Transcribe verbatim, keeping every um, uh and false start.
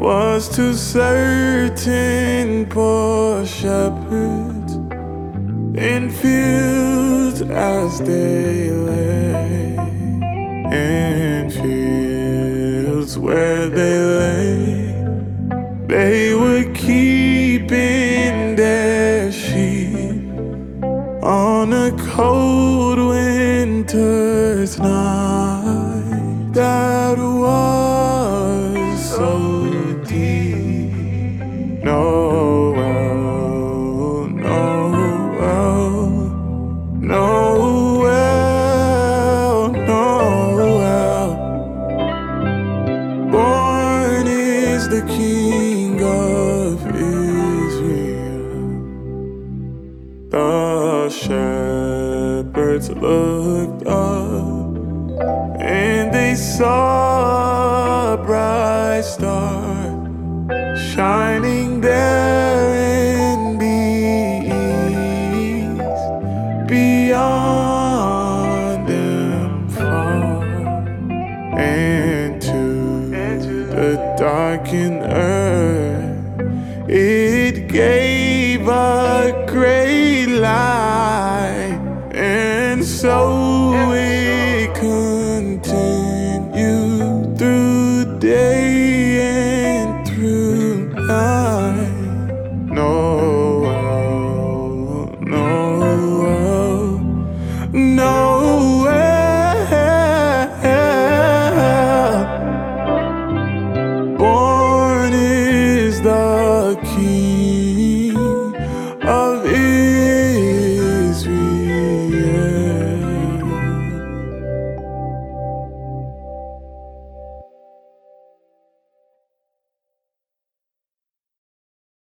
was to certain poor shepherds in fields as they lay, in fields where they lay, they were keeping their sheep on a cold winter's night that was so deep. No well, no well, no well, no well. Born is the King of Israel. The shepherds looked up and they saw a bright star shining there in the east, beyond them far, and to the darkened earth it gave a great light, and so it continued through day and through night. No, no, no. Born is the King